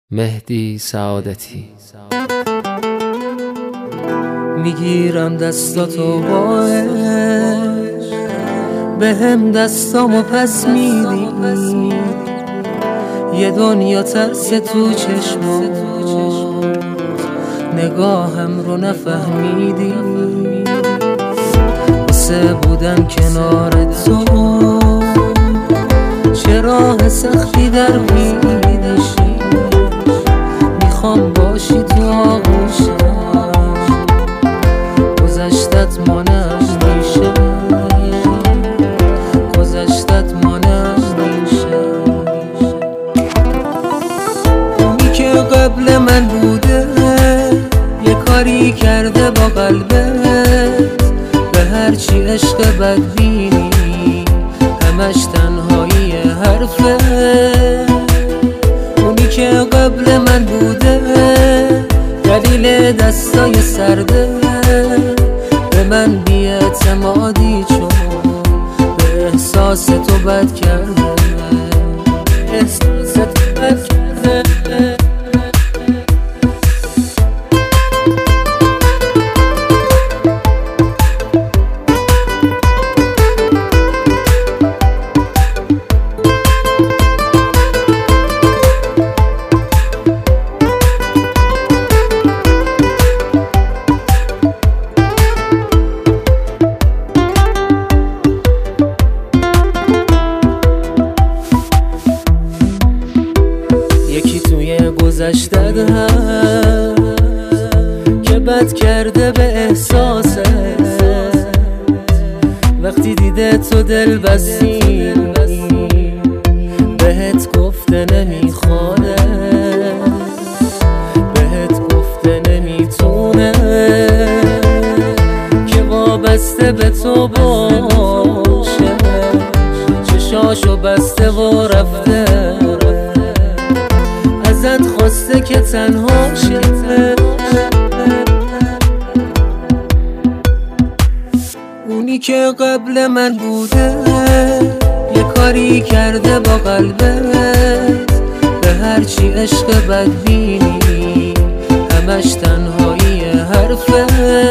مهدی سعادتی. میگیرم دستاتو با عشق، به هم دستامو پس میدی، یه دنیا ترس تو چشمات، نگاهم رو نفهمیدی. واسه بودن کنار تو چه راه سختی در پیشی، میخوام باشی تو آغوشم، گذشتت مانم میشه، گذشتت مانم میشه. اونی که قبل من بوده یه کاری کرده با قلبت، به هرچی عشق بدبینی همش تنهایی حرفه. اونی که قبل من بوده دلیل دستای سرده، به من بی‌اعتمادی چون به احساس تو بد کرده، احساس تو بد کرده. گذشتت هم که بد کرده به احساسه، وقتی دیده تو دل بستی بهت گفته نمیخوانه، بهت گفته نمیتونه که وابسته به تو باشه، چشاشو بسته و رفته، ازت خواسته که تنها شه. اونی که قبل من بوده یه کاری کرده با قلبت، به هرچی عشق بدبینی همش تنهایی حرفه.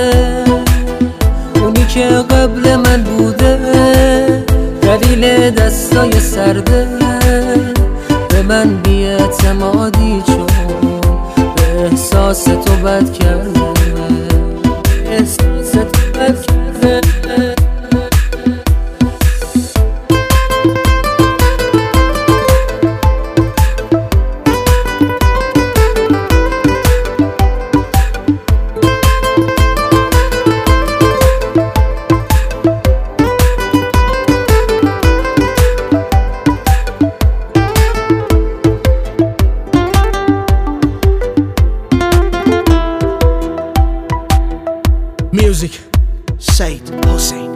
اونی که قبل من بوده دلیل دستای سرده، به من بی‌اعتمادی چون به احساس تو بد کرده، احساس تو بد کرده. Music, Said Hussein.